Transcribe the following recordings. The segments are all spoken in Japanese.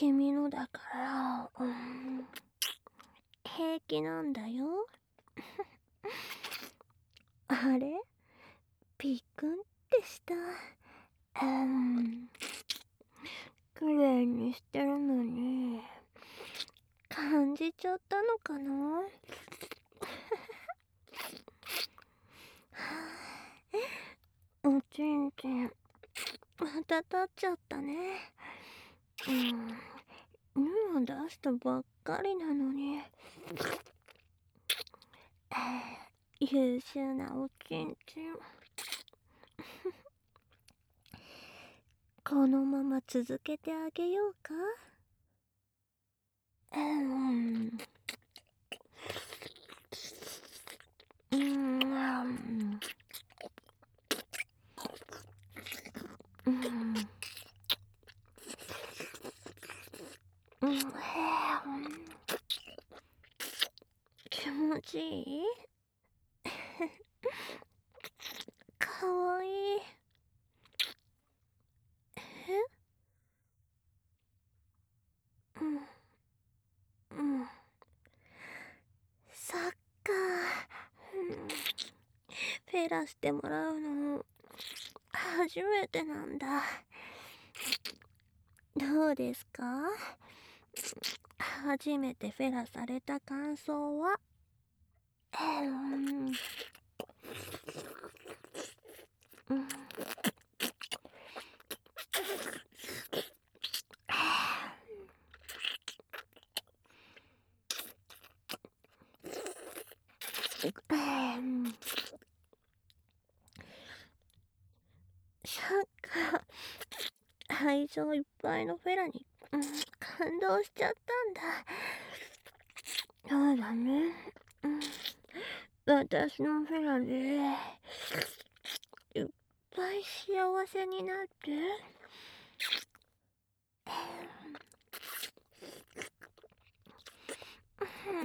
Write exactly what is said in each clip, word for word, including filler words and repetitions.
君のだから、うん、平気なんだよ。あれ、ピックンってした。うん、きれいにしてるのに、感じちゃったのかな。おちんちん、また立っちゃったね。うん、尿を出したばっかりなのに。優秀なおちんちん。このまま続けてあげようか。うん。うん。うん。うん。気持ちいい？かわいい。え？うん。うん。そっか。うん。フェラしてもらうの初めてなんだ。どうですか？初めてフェラされた感想は？うん。うん。そっか。愛情いっぱいのフェラに、うん、感動しちゃったんだ。そうだね。うん、私のフェラでいっぱい幸せになって。うん。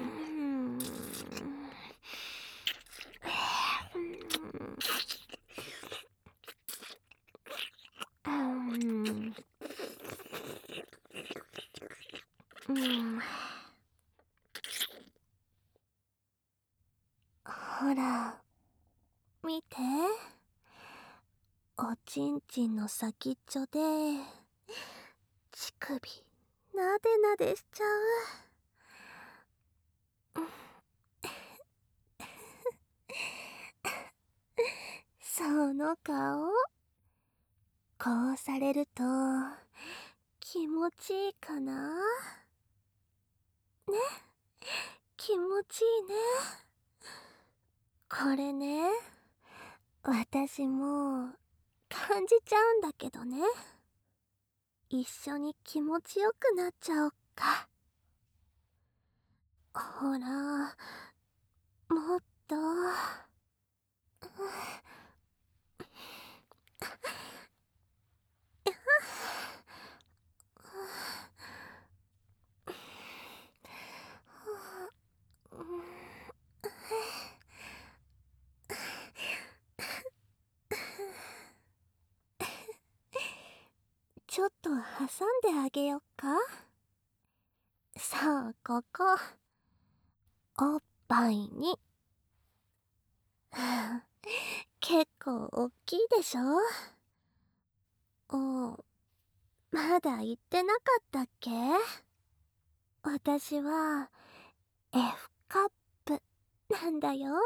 うん。ほら、見て。おちんちんの先っちょで、乳首、なでなでしちゃう。その顔、こうされると、気持ちいいかな？ね、気持ちいいね。これね、私も感じちゃうんだけどね。一緒に気持ちよくなっちゃおっか。ほら、もっと。ちょっと挟んであげよっか。そう、ここ。おっぱいに。結構おっきいでしょ？お、まだ言ってなかったっけ？私は F カップなんだよ。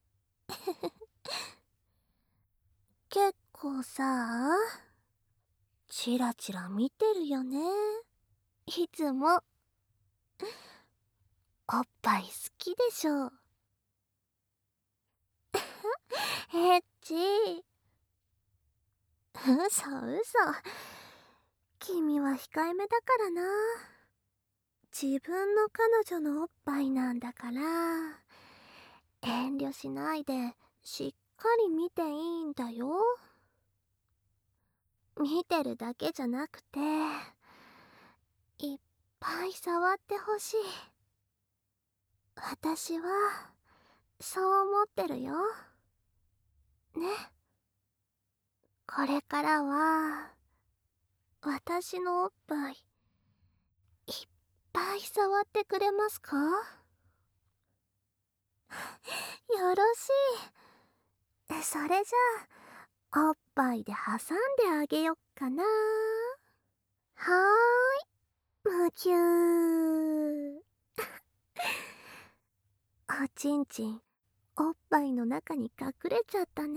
結構さ、チラチラ見てるよね。いつも。おっぱい好きでしょ？エッチ。嘘嘘。君は控えめだからな。自分の彼女のおっぱいなんだから、遠慮しないでしっかり見ていいんだよ。見てるだけじゃなくて、いっぱい触ってほしい。私はそう思ってるよ。ね。これからは私のおっぱいぱい触ってくれますか？よろしい。それじゃあ、おっぱいで挟んであげよっかな。はーい、むきゅー。おちんちん、おっぱいの中に隠れちゃったね。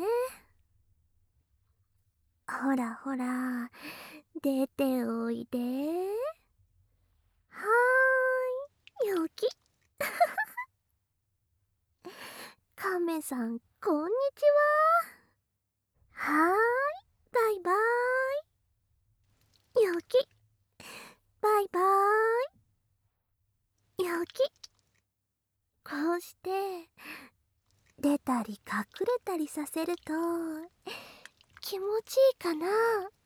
ほらほら、出ておいで。はーい、よき。カメさん、こんにちは。はーい、バイバーイ。よき。バイバーイ。よき。こうして、出たり隠れたりさせると、気持ちいいかな。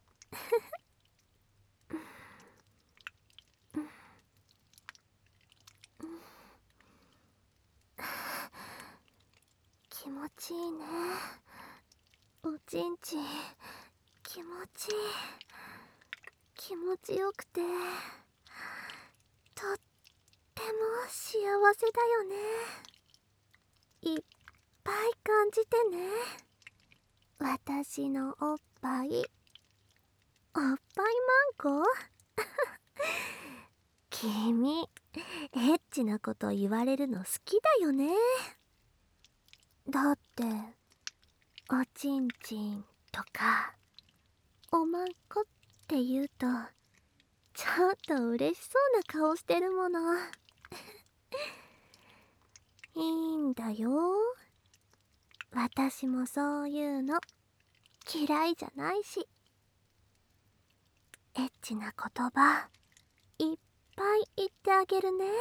気持ちいいね。おちんちん、気持ちいい。気持ちよくて、とっても幸せだよね。いっぱい感じてね。私のおっぱい、おっぱいマンコ。君、エッチなこと言われるの好きだよね。だって、おちんちんとか、おまんこって言うと、ちょっと嬉しそうな顔してるもの。いいんだよ。私もそういうの嫌いじゃないし。エッチな言葉いっぱい言ってあげるね。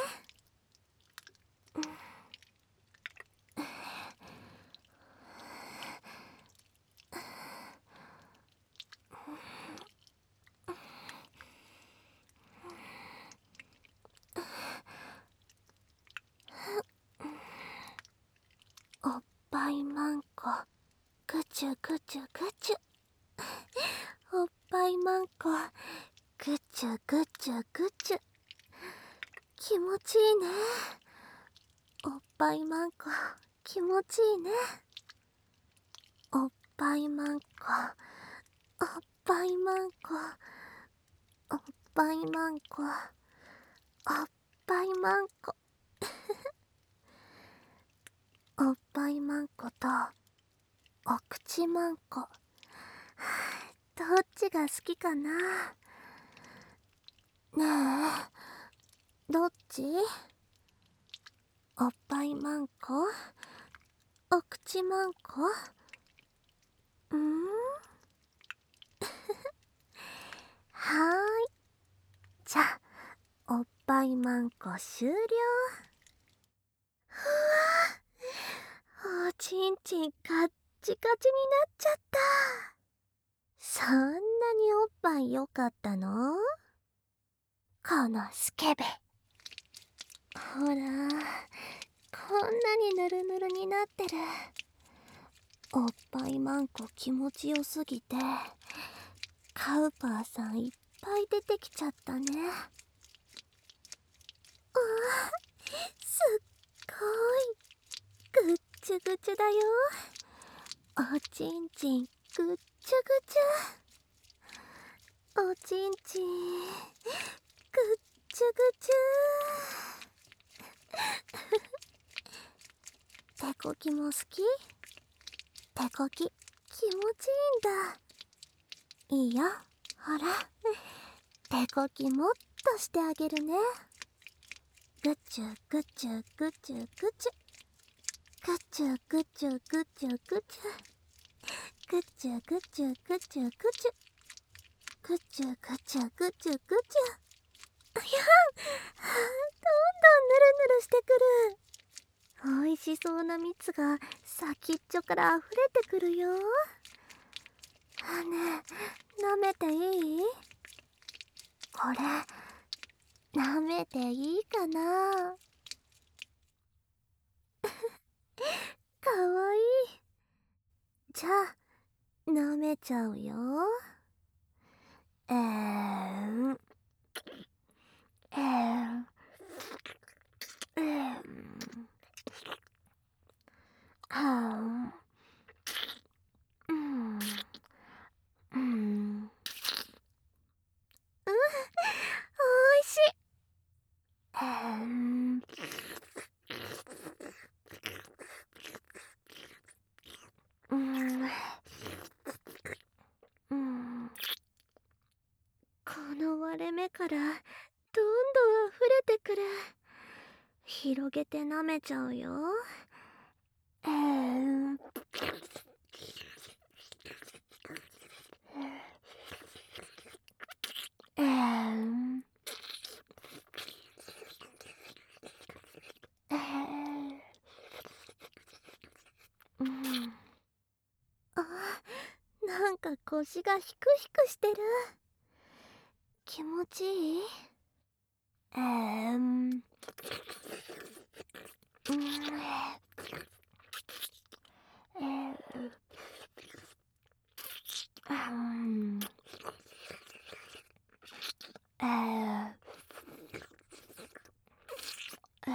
おっぱいマンコ、ぐちゅぐちゅぐちゅ。おっぱいマンコ、ぐちゅぐちゅぐちゅ。気持ちいいね。おっぱいマンコ、気持ちいいね。おっぱいマンコ、おっぱいマンコ、おっぱいマンコ、おっぱいマンコ。おっぱいマンコとお口マンコ、どっちが好きかな。ねえ、どっち？おっぱいマンコ、お口マンコ。うん、はーい。じゃあ、おっぱいマンコ終了。おちんちんカッチカチになっちゃった。そんなにおっぱい良かったの？このスケベ。ほら、こんなにぬるぬるになってる。おっぱいマンコ気持ちよすぎて、カウパーさんいっぱい出てきちゃったね。あー、すっごいぐっちゅぐちゅだよ。おちんちんぐっちゅぐちゅ。おちんちんぐっちゅぐちゅ。手こきも好き？手こき気持ちいいんだ。いいよ、ほら。手こきもっとしてあげるね。ぐちゅぐちゅぐちゅぐちゅ。ぐちゅぐちゅぐちゅぐちゅ。ぐちゅぐちゅぐちゅぐちゅ。ぐちゅぐちゅぐちゅぐちゅ。いやん、どんどんぬるぬるしてくる。おいしそうな蜜が先っちょから溢れてくるよ。ねえ、舐めていい？これ、舐めていいかな？かわいい。じゃあ、舐めちゃうよ。えーん、えーん。 の割れ目からどんどん溢れてくる。広げて舐めちゃうよ。えー、えー、えー、うん。あ、なんか腰がヒクヒクしてる。気持ちいい。えー、うん、うん、えー、うん、えー、え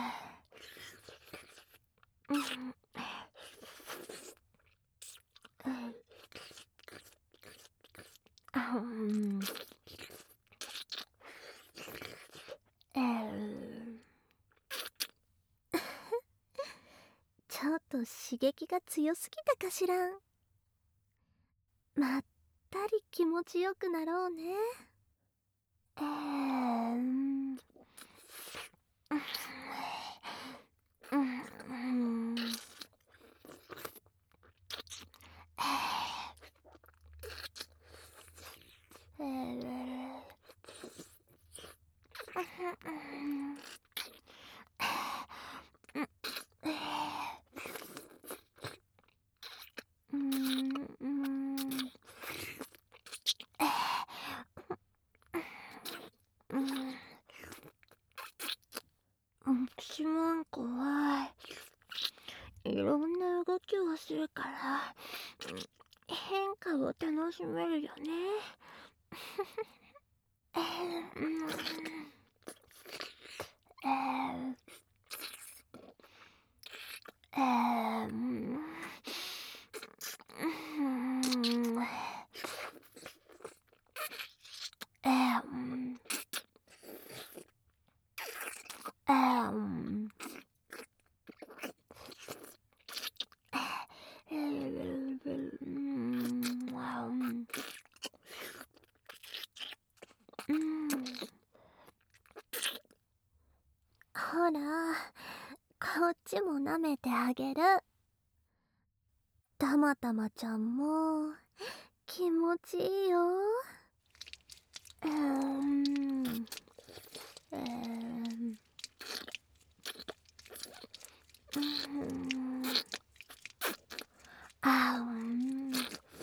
ー、うん、えー、うん、えー、ちょっと刺激が強すぎたかしらん。まったり気持ちよくなろうね。えー、うん、うん、うん、えー、うん、うん、うん、うん、しまんこはいろんな動きをするから、変化を楽しめるよね。えー、うん、えー、えー、うん、うん、えー、うん、えー、うん、えー、うん、うん、ほら、こっちも舐めてあげる。たまたまちゃんも気持ちいいよ。うーん、えー、うーん、あー、うん、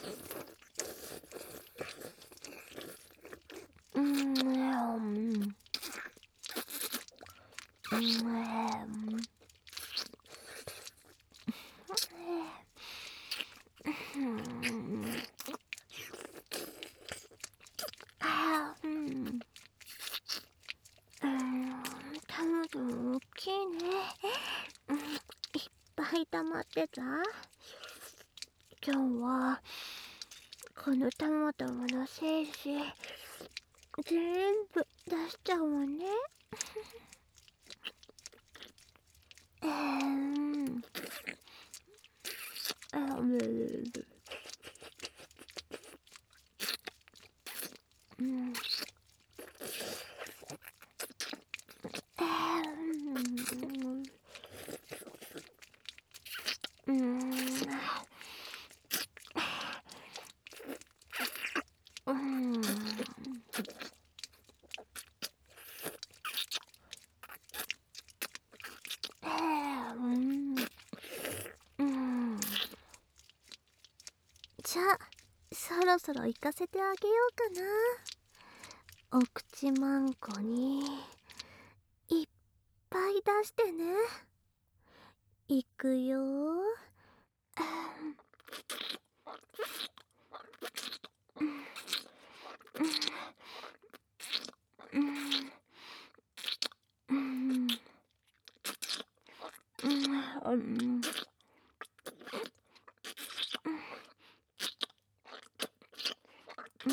うん、うん、うん、うん、あー、うん、うん、タムトも大きいね。うん、いっぱい溜まってた。今日はこのたまたまの精子全部出しちゃうわね。えー、あ、むうん、えー、うん、うん、えー、うん、うん。じゃあ、そろそろ行かせてあげようかな。お口まんこにいっぱい出してね。いくよ。うん、うん、うん、うん、うん、うん、うん、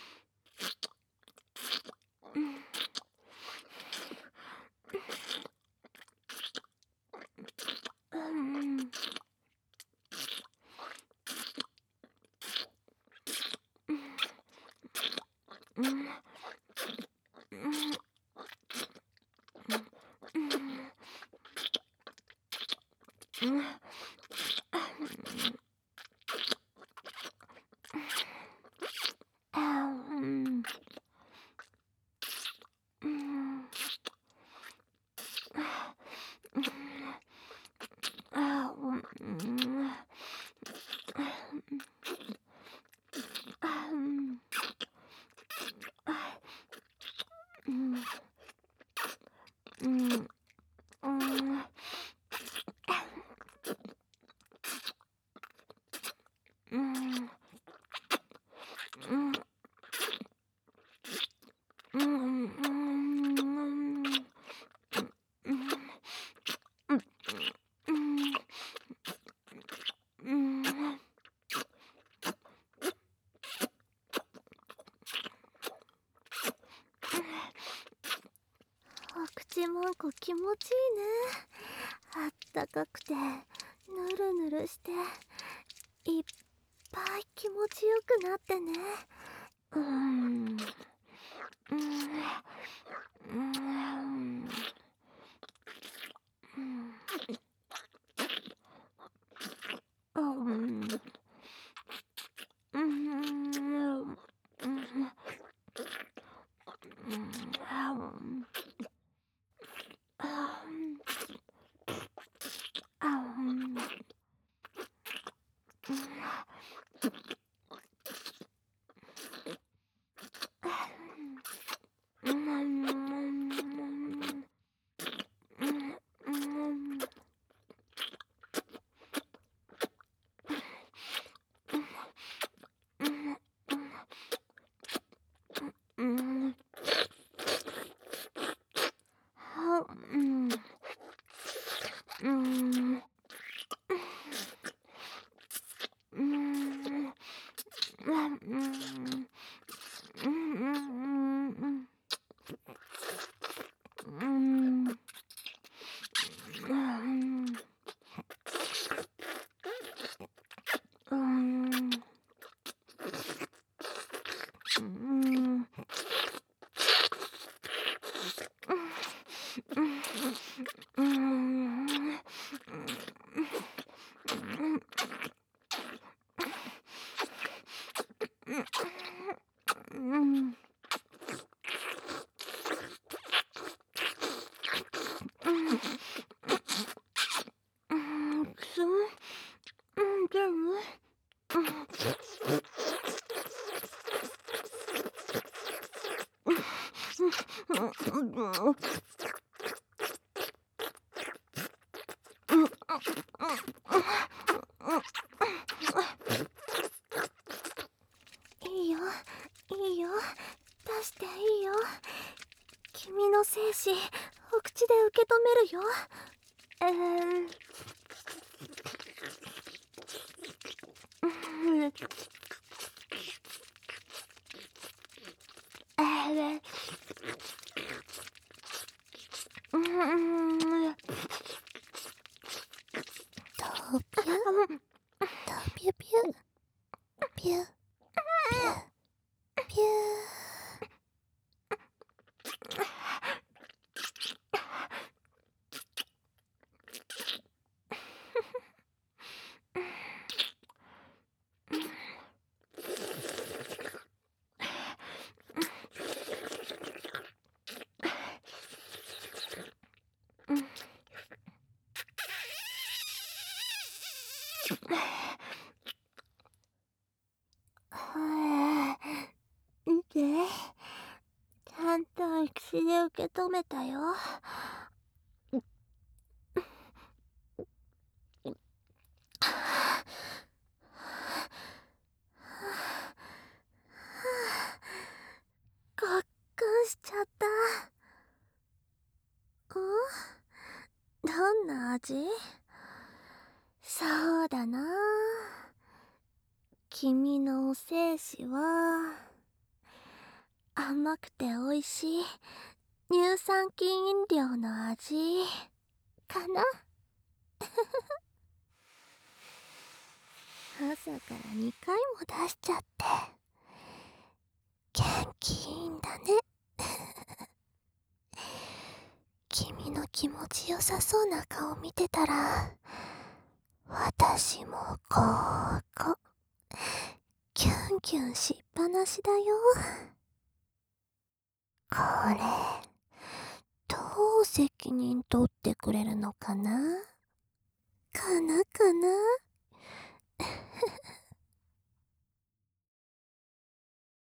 うん、うん。 うんうんうんうんうん。お口もんこ気持ちいいね。あったかくてぬるぬるしていっぱい気持ちよくなってね。うーんうーんうーんうんうんうんうんいいよいいよ、出していいよ。君の精子お口で受け止めるよ。えーうんえーうんとピュとピュピュピュピュピュはあ、見て、ちゃんと口で受け止めたよ。ごっくんしちゃった。んどんな味？そうだな、君のお精子は甘くておいしい乳酸菌飲料の味かな。朝からにかいも出しちゃって元気いいんだね。君の気持ちよさそうな顔見てたら、私もここキュンキュンしっぱなしだよ。これどう責任取ってくれるのかなかなかな。